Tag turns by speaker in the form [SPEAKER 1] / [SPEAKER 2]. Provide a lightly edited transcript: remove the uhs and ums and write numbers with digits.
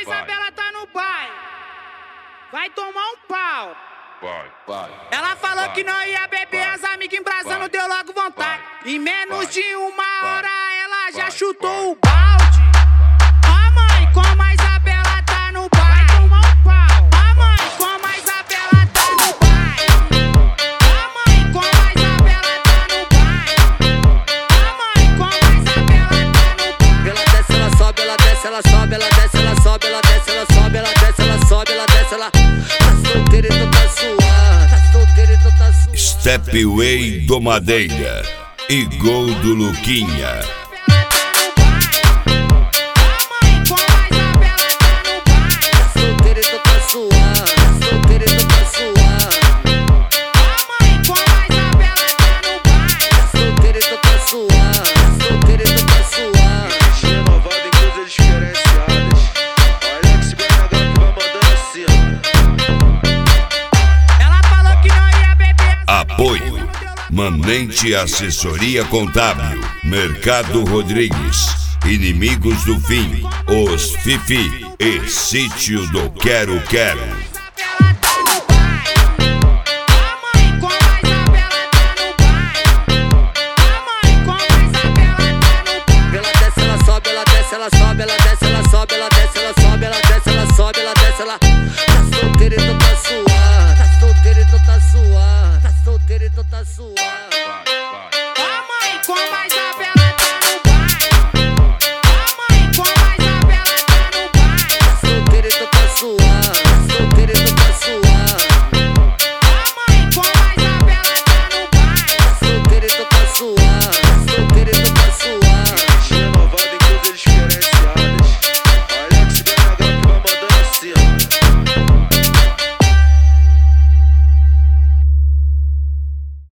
[SPEAKER 1] Isabela tá no baile, vai tomar um pau. Ela falou que não ia beber, as amigas embrasando, deu logo vontade. Em menos de uma hora ela já chutou o balde. Ó mãe, como a Isabela tá no baile, vai tomar um pau. Ó mãe, como a Isabela tá no baile. Ó mãe, como a Isabela tá no baile. Ó mãe, como a Isabela tá no baile.
[SPEAKER 2] Ela desce, ela sobe, ela desce, ela sobe, ela desce, ela sobe, ela desce, ela sobe, ela desce, ela sobe, ela desce, ela tá solteira, então tá suave, tá solteira, então tá suave.
[SPEAKER 3] Stepway do Madeira e Gol do Luquinha. Apoio Manente Assessoria Contábil, Mercado Rodrigues, Inimigos do Fim, Os Fifi e Sítio do Quero Quero.
[SPEAKER 2] Ela sobe, ela desce, ela sobe, ela desce, ela sobe, ela desce, ela sobe, ela desce, ela tá solteira, então tá suave, tá solteira, então tá suave, tá solteira, então tá suave.
[SPEAKER 1] Ó mãe, como a